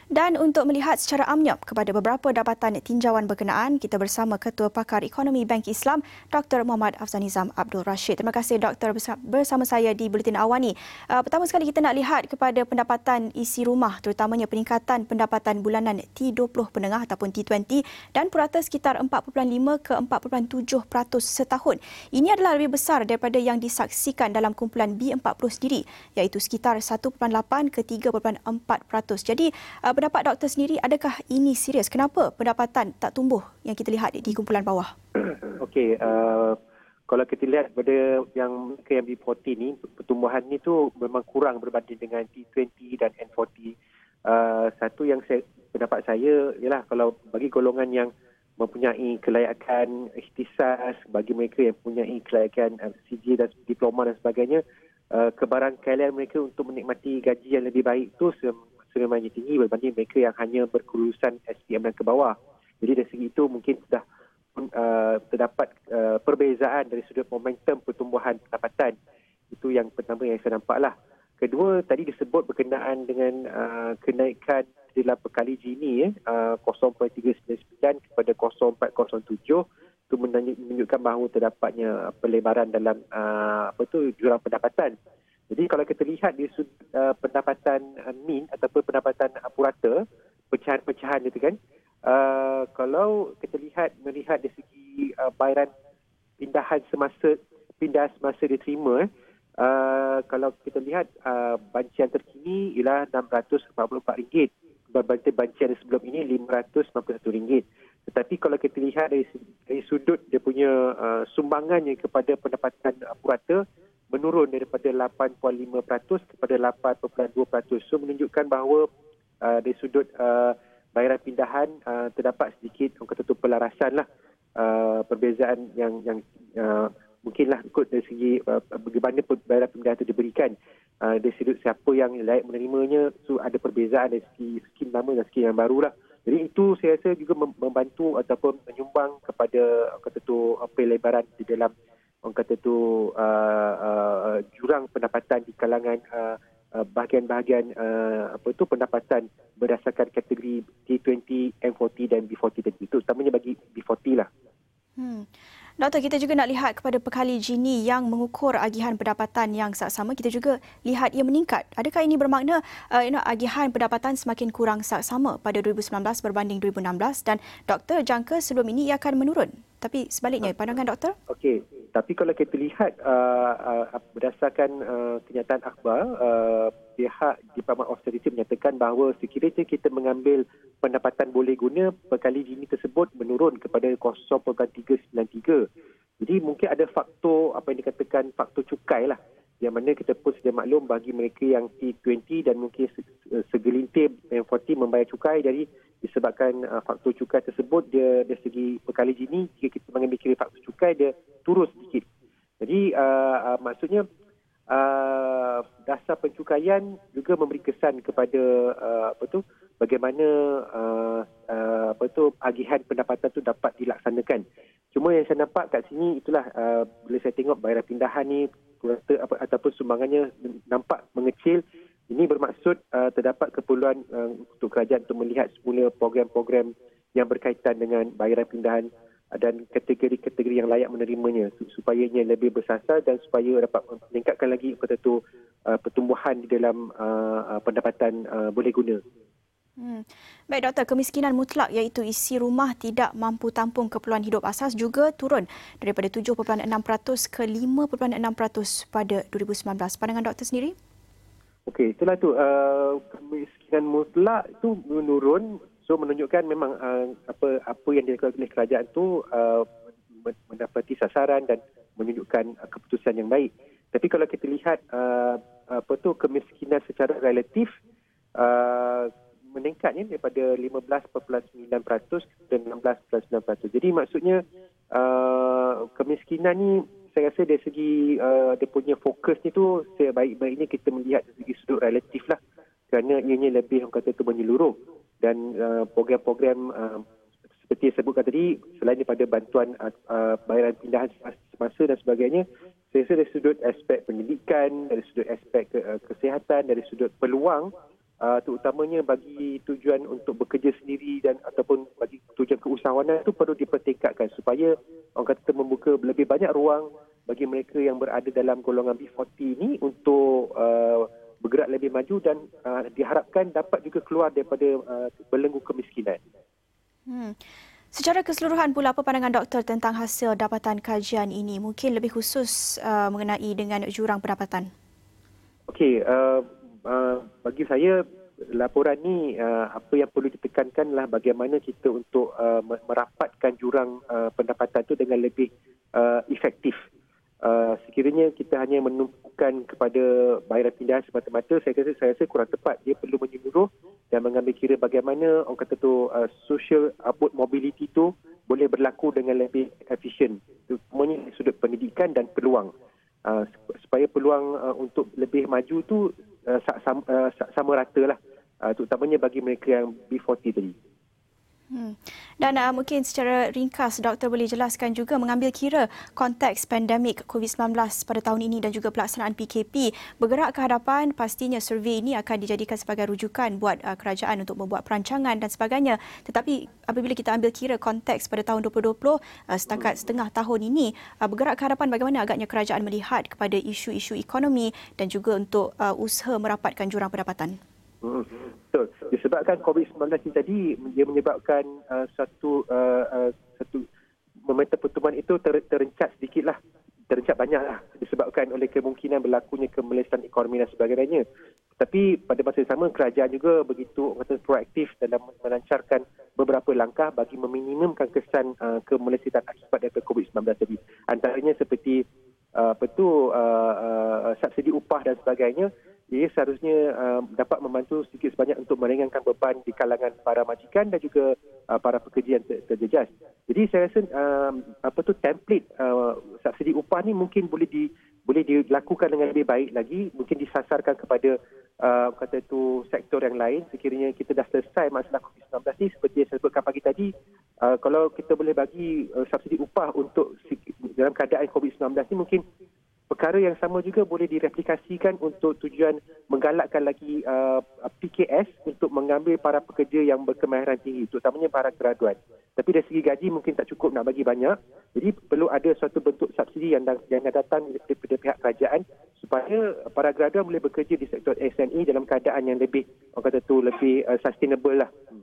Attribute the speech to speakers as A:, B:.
A: Dan untuk melihat secara amnyap kepada beberapa dapatan tinjauan berkenaan, kita bersama Ketua Pakar Ekonomi Bank Islam, Dr. Muhammad Afzanizam Abdul Rashid. Terima kasih Dr. bersama saya di Buletin Awal ni. Pertama sekali kita nak lihat kepada pendapatan isi rumah, terutamanya peningkatan pendapatan bulanan T20 penengah ataupun T20 dan purata sekitar 4.5 ke 4.7% setahun. Ini adalah lebih besar daripada yang disaksikan dalam kumpulan B40 sendiri, iaitu sekitar 1.8 ke 3.4%. Jadi pendapat doktor sendiri, adakah ini serius? Kenapa pendapatan tak tumbuh yang kita lihat di kumpulan bawah?
B: Okey, kalau kita lihat pada yang B40 ni, pertumbuhan ni tu memang kurang berbanding dengan T20 dan N40. Satu yang pendapat saya ialah kalau bagi golongan yang mempunyai kelayakan ikhtisas, bagi mereka yang mempunyai kelayakan CJ dan diploma dan sebagainya, kebarangkalian mereka untuk menikmati gaji yang lebih baik tu sebenarnya tinggi berbanding mereka yang hanya berkelulusan SPM dan ke bawah. Jadi dari segi itu mungkin sudah terdapat perbezaan dari sudut momentum pertumbuhan pendapatan. Itu yang pertama yang saya nampaklah. Kedua, tadi disebut berkenaan dengan kenaikan dalam perkali Gini 0.399 kepada 0.407. Itu menunjukkan bahawa terdapatnya pelebaran dalam jurang pendapatan. Jadi kalau kita lihat di sudut pendapatan min ataupun pendapatan purata, pecahan-pecahan itu kan, kalau kita melihat dari segi bayaran pindahan semasa diterima, kalau kita lihat bancian terkini ialah RM644 berbanding bancian sebelum ini RM591. Tetapi kalau kita lihat dari sudut dia punya sumbangannya kepada pendapatan purata, menurun daripada 8.5% kepada 8.2%. So menunjukkan bahawa dari sudut bayaran pindahan terdapat sedikit orang kata tu pelarasan lah, perbezaan yang mungkinlah ikut dari segi bagaimana bayaran pindahan itu diberikan. Dari sudut siapa yang layak menerimanya, so ada perbezaan dari segi skim lama dan skim yang baru lah. Jadi itu saya rasa juga membantu ataupun menyumbang kepada orang kata tu pelebaran di dalam orang kata tu jurang pendapatan di kalangan bahagian-bahagian pendapatan berdasarkan kategori T20, M40 dan B40 tadi. Itu utamanya bagi B40 lah.
A: Doktor, kita juga nak lihat kepada pekali Gini yang mengukur agihan pendapatan yang saksama. Kita juga lihat ia meningkat. Adakah ini bermakna agihan pendapatan semakin kurang saksama pada 2019 berbanding 2016 dan doktor jangka sebelum ini ia akan menurun? Tapi sebaliknya, pandangan doktor?
B: Okey, tapi kalau kita lihat berdasarkan kenyataan akhbar, pihak Department of Statistik menyatakan bahawa sekiranya kita mengambil pendapatan boleh guna, pekali Gini tersebut menurun kepada 0.393. Jadi mungkin ada faktor apa yang dikatakan faktor cukai lah, yang mana kita pun sedia maklum bagi mereka yang T20 dan mungkin segelintir M40 membayar cukai. Jadi disebabkan faktor cukai tersebut, dia dari segi pekali Gini, jika kita mengambil kira faktor cukai, dia turun sedikit. Jadi maksudnya dasar pencukaian juga memberi kesan kepada bagaimana agihan pendapatan itu dapat dilaksanakan. Cuma yang saya nampak kat sini itulah bila saya tengok bayaran pindahan ni ataupun sumbangannya nampak mengecil. Ini bermaksud terdapat keperluan untuk kerajaan untuk melihat semula program-program yang berkaitan dengan bayaran pindahan dan kategori-kategori yang layak menerimanya supaya ia lebih bersasar dan supaya dapat meningkatkan lagi pertumbuhan di dalam pendapatan boleh guna.
A: Baik doktor, kemiskinan mutlak iaitu isi rumah tidak mampu tampung keperluan hidup asas juga turun daripada 7.6% ke 5.6% pada 2019. Pandangan doktor sendiri?
B: Okey, itulah tu. Kemiskinan mutlak itu menurun. So menunjukkan memang apa yang dilakukan oleh kerajaan tu mendapati sasaran dan menunjukkan keputusan yang baik. Tapi kalau kita lihat kemiskinan secara relatif meningkatnya daripada 15.9% dan 16.9%. Jadi maksudnya kemiskinan ni saya rasa dari segi dia punya fokus ni tu sebaik-baiknya kita melihat dari segi sudut relatif lah, kerana ianya lebih orang kata tu menyeluruh. Dan program-program seperti yang sebutkan tadi, selain daripada bantuan bayaran pindahan semasa dan sebagainya, saya rasa dari sudut aspek pendidikan, dari sudut aspek kesihatan, dari sudut peluang, terutamanya bagi tujuan untuk bekerja sendiri dan ataupun bagi tujuan keusahawanan itu perlu dipertekadkan supaya orang kata membuka lebih banyak ruang bagi mereka yang berada dalam golongan B40 ini untuk bergerak lebih maju dan diharapkan dapat juga keluar daripada belenggu kemiskinan.
A: Secara keseluruhan pula, apa pandangan doktor tentang hasil dapatan kajian ini? Mungkin lebih khusus mengenai dengan jurang pendapatan.
B: Okey, bagi saya laporan ni apa yang perlu ditekankanlah bagaimana kita untuk merapatkan jurang pendapatan itu dengan lebih efektif. Sekiranya kita hanya menumpukan kepada bayaran pindahan semata-mata, saya rasa kurang tepat. Dia perlu menyeluruh dan mengambil kira bagaimana orang kata tu social upward mobility tu boleh berlaku dengan lebih efisien, terutamanya dari sudut pendidikan dan peluang, supaya peluang untuk lebih maju tu sama rata lah, terutamanya bagi mereka yang B40 tadi.
A: Dan mungkin secara ringkas, doktor boleh jelaskan juga mengambil kira konteks pandemik COVID-19 pada tahun ini dan juga pelaksanaan PKP. Bergerak ke hadapan, pastinya survei ini akan dijadikan sebagai rujukan buat kerajaan untuk membuat perancangan dan sebagainya. Tetapi apabila kita ambil kira konteks pada tahun 2020, setakat setengah tahun ini, bergerak ke hadapan bagaimana agaknya kerajaan melihat kepada isu-isu ekonomi dan juga untuk usaha merapatkan jurang pendapatan?
B: Betul. Disebabkan COVID-19 ini tadi, dia menyebabkan satu momentum pertumbuhan itu terencat sedikitlah, terencat banyaklah disebabkan oleh kemungkinan berlakunya kemelesan ekonomi dan sebagainya. Tapi pada masa yang sama, kerajaan juga begitu proaktif dalam melancarkan beberapa langkah bagi meminimumkan kesan kemelesan akibat daripada COVID-19 tadi. Antaranya seperti subsidi upah dan sebagainya. Ia seharusnya dapat membantu sedikit sebanyak untuk meringankan beban di kalangan para majikan dan juga para pekerja yang terjejas. Jadi saya rasa template subsidi upah ni mungkin boleh dilakukan dengan lebih baik lagi, mungkin disasarkan kepada sektor yang lain. Sekiranya kita dah selesai masalah COVID-19 ni, seperti yang saya sebutkan pagi tadi, kalau kita boleh bagi subsidi upah untuk dalam keadaan COVID-19 ni, mungkin perkara yang sama juga boleh direplikasikan untuk tujuan menggalakkan lagi PKS untuk mengambil para pekerja yang berkemahiran tinggi, terutamanya para graduan. Tapi dari segi gaji mungkin tak cukup nak bagi banyak. Jadi perlu ada suatu bentuk subsidi yang datang daripada pihak kerajaan supaya para graduan boleh bekerja di sektor SME dalam keadaan yang lebih, lebih sustainable lah.